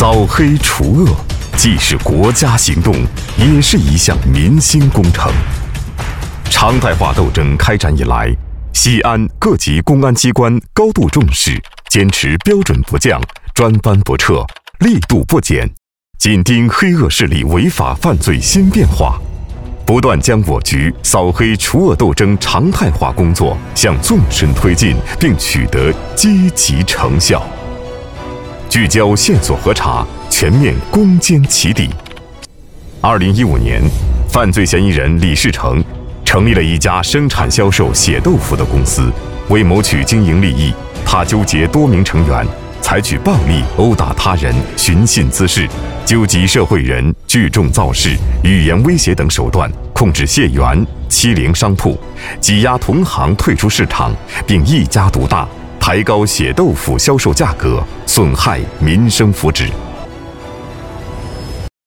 扫黑除恶，既是国家行动，也是一项民心工程。常态化斗争开展以来，西安各级公安机关高度重视，坚持标准不降、专班不撤、力度不减，紧盯黑恶势力违法犯罪新变化，不断将我局扫黑除恶斗争常态化工作向纵深推进，并取得积极成效。聚焦线索核查，全面攻坚起底。2015年，犯罪嫌疑人李世成成立了一家生产销售血豆腐的公司，为谋取经营利益，他纠结多名成员，采取暴力殴打他人、寻衅滋事、纠集社会人、聚众造势、语言威胁等手段，控制血源、欺凌商铺，挤压同行退出市场，并一家独大，抬高血豆腐销售价格，损害民生福祉。